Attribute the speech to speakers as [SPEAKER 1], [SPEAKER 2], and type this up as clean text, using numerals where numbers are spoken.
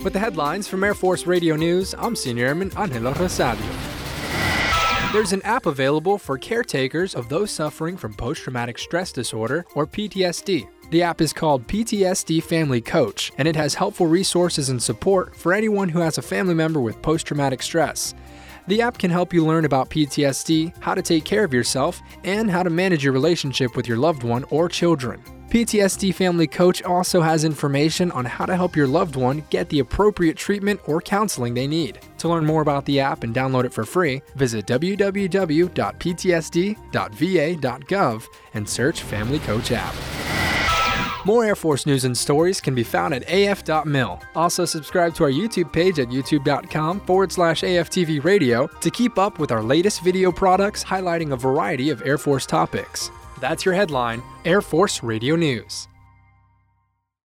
[SPEAKER 1] With the headlines from Air Force Radio News, I'm Senior Airman Angelo Rosario. There's an app available for caretakers of those suffering from post-traumatic stress disorder, or PTSD. The app is called PTSD Family Coach, and it has helpful resources and support for anyone who has a family member with post-traumatic stress. The app can help you learn about PTSD, how to take care of yourself, and how to manage your relationship with your loved one or children. PTSD Family Coach also has information on how to help your loved one get the appropriate treatment or counseling they need. To learn more about the app and download it for free, visit www.ptsd.va.gov and search Family Coach app. More Air Force news and stories can be found at af.mil. Also subscribe to our YouTube page at youtube.com/AFTV Radio to keep up with our latest video products highlighting a variety of Air Force topics. That's your headline, Air Force Radio News.